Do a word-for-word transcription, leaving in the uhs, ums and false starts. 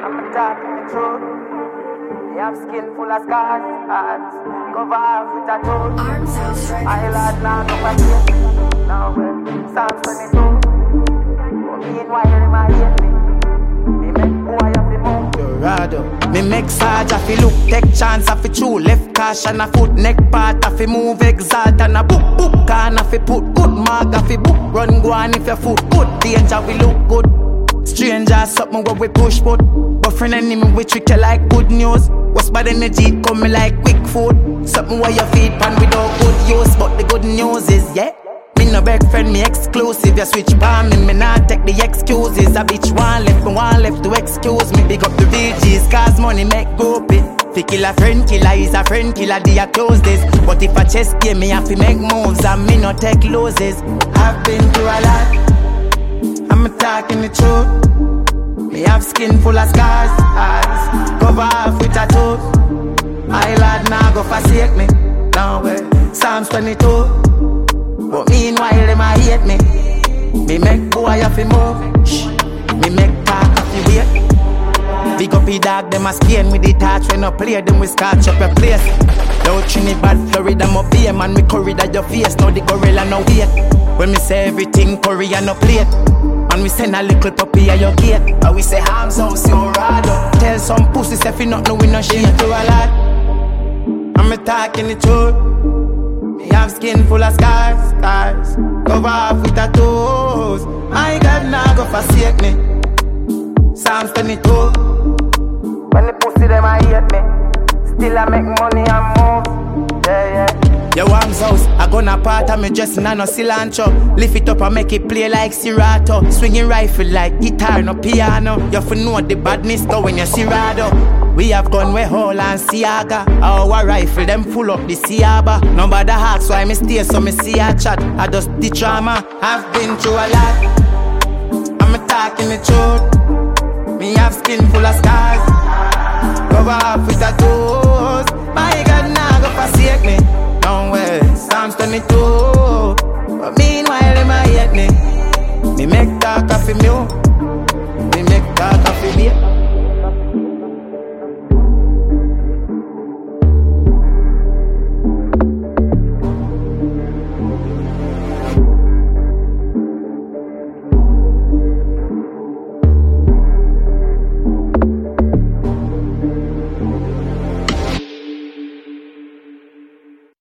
I'm talking the truth. Me have skin full of scars, scars. Cover off with tattoos. I lad now no for now well, Psalms twenty-two. But meanwhile in my head me, me make boy have to move. Dorado. Me make Sarge have to look, take chance have to true. Left cash and a foot, neck part have to move. Exalt and a book, book can have to put. Good mark have to book, run go on if your foot good. Danger we look good. Stranger something where we push put. But friend enemy we trick you like good news. What's bad energy coming like quick food. Something where your feet pan without good use. But the good news is yeah, me no beg friend, me exclusive. You switch palm me, me not take the excuses. A bitch one left, me one left to excuse me. Big up the V Gs, cause money make go pay. Fi kill a friend killer, is a friend killer, they accuse this. But if a chess game, me have to make moves and me no take losses. I've been through a lot, I'm talking the truth. Me have skin full of scars, eyes cover off with tattoos. My lad now go forsake me, no way. Psalms twenty-two. But meanwhile them a hate me. Me make boy have to move. Shh. Me make talk have to wait. Big up the dog, them a Spain with the touch. When I play them we scotch up your place. Yo Trinidad, Florida, my beer man. Me corridor your face, now the gorilla no wait. When me say everything Korean no plate. And we send a little puppy at your gate. And we say arms out, so rado. Tell some pussy if you not know we no shit to a lot. I'm a talking the truth. Me have skin full of scars, scars. Cover off with tattoos. My God now go forsake me. Psalms twenty-two. When the pussy them I hate me, still I make money and move. Yeah, yeah. Yo, arms house, I gonna part of me dressing and no cilantro. Lift it up and make it play like Serato. Swinging rifle like guitar, no piano. You fi know the badness though when you see Rado. We have gun we hole and Siaga. Our rifle them full up the Siaba. No bother ask why me stay so me see a chat. I just the trauma, I've been through a lot. I'm talking the truth. Me have skin full of scars. Cover up with tattoos. My God now go forsake me. No way, Psalms twenty-two. But meanwhile them a hate me. Me make talk of me, me make talk of me.